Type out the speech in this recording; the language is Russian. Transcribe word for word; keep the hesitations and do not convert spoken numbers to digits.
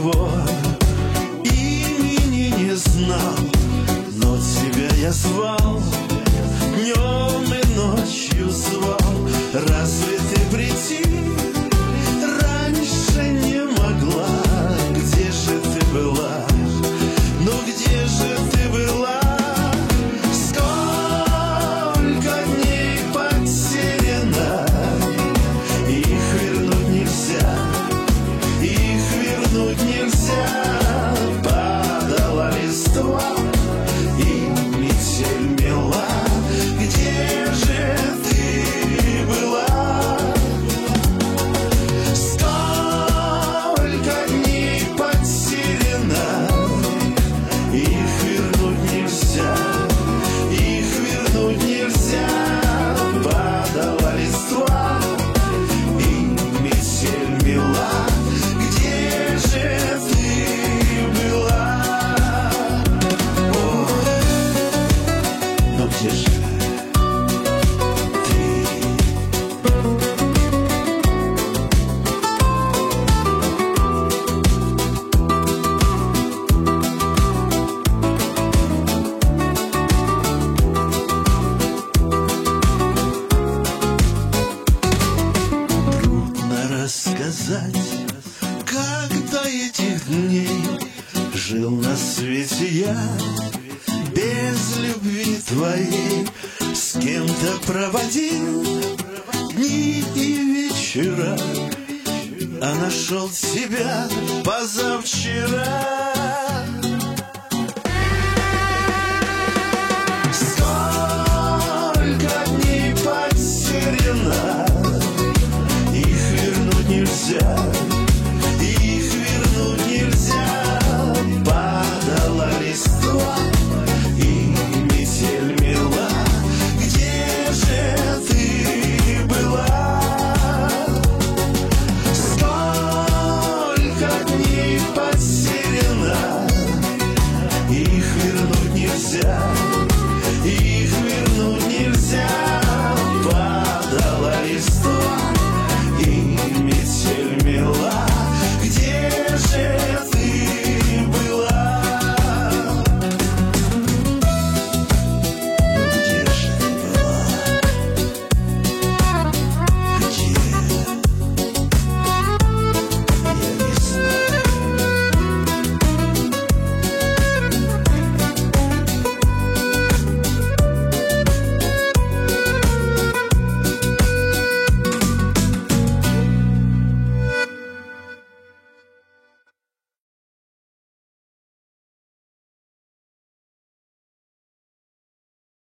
твоего имени не знал, но тебя я звал, днем и ночью звал. Разве ты прийти раньше не могла? Где же ты была? Ну где же ты была? Сколько дней потеряно, их вернуть нельзя, их вернуть нельзя. Падала листва и метель мела. Где же ты была? Сколько дней потеряно, их вернуть нельзя, их вернуть нельзя. Падала листва и метель мела. Где же ты была? О, но где же ты? Трудно рассказать, как до этих дней жил на свете я без любви твоей. С кем-то проводил дни и вечера, а нашел тебя позавчера.